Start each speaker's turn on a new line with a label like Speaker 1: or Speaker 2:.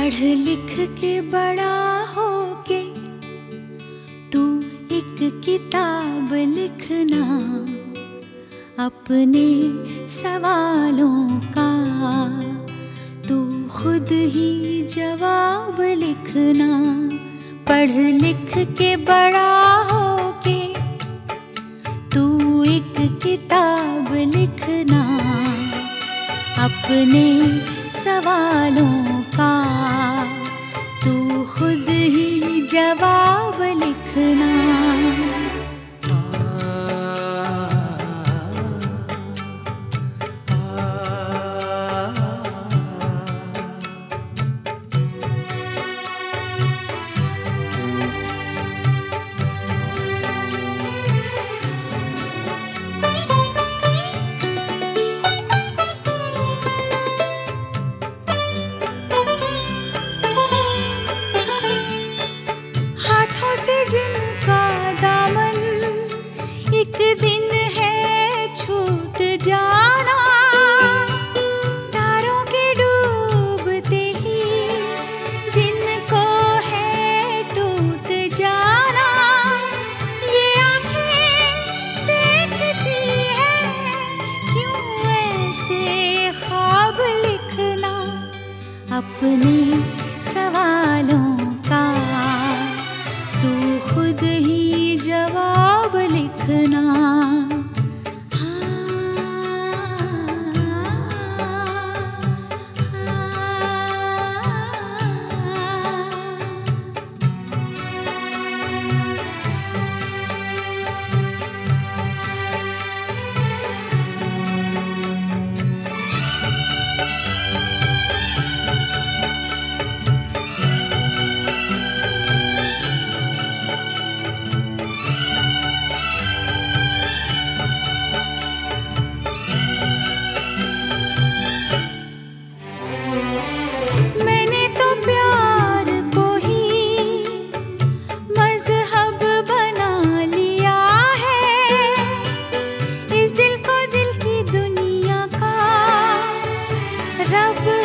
Speaker 1: पढ़ लिख के बड़ा होके तू एक किताब लिखना, अपने सवालों का तू खुद ही जवाब लिखना। पढ़ लिख के बड़ा होके तू एक किताब लिखना, अपने सवालों का तू खुद ही जवाब लिखना। जिनका दामन एक दिन है छूट जाना, तारों के डूबते ही जिनको है टूट जाना। ये आंखें देखती है क्यों ऐसे ख्वाब लिखना, अपने सवालों का तू खुद ही जवाब लिखना। मैंने तो प्यार को ही मजहब बना लिया है, इस दिल को दिल की दुनिया का रब